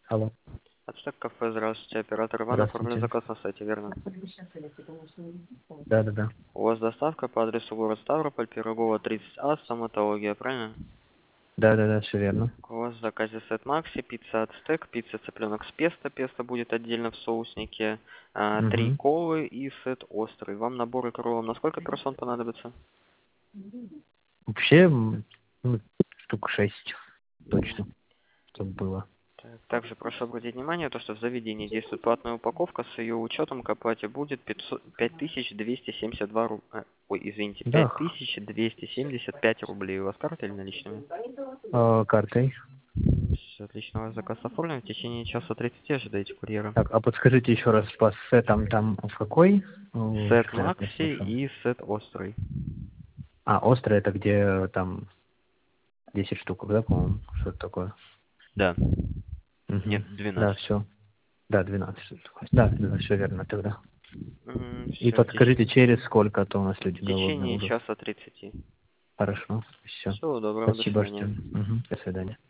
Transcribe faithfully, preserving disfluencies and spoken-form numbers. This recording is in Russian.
Алло. Ацтек кафе, здравствуйте. Оператор Иван оформлен Здравствуйте. заказ на сайте, верно? Да, да, да. У вас доставка по адресу город Ставрополь, Пирогова, тридцать А, стоматология, правильно? Да, да, да, все верно. У вас в заказе сет Макси, пицца Ацтек, пицца цыпленок с песто, песто будет отдельно в соуснике, а, три Угу. колы и сет острый. Вам наборы крылом на сколько персон понадобится? Вообще, м, ну, штук шесть точно, чтобы было. Так, также прошу обратить внимание, то, что в заведении действует платная упаковка, с ее учетом к оплате будет пять тысяч двести семьдесят два рубля. Ой, извините, Да, пять х- тысяч двести семьдесят пять рублей. У вас карта или наличными? э, картой. Все отлично, у вас заказ оформлен. В течение часа тридцати ожидаете курьера. Так, а подскажите еще раз, по сетам там в какой? О, Сет что-то я не Макси слышал. и сет Острый. А, острый это где э, там десять штук, да, по-моему? Что-то такое. Да. Угу. Нет, Да, двенадцать. все. Да, двенадцать штук. Да, да, все верно тогда. И Все, в, теч... подскажите, через сколько, а то у нас люди в голодные течение уже. часа тридцати. Хорошо, все. Всего доброго, до Спасибо, свидания. ждем. Угу. До свидания.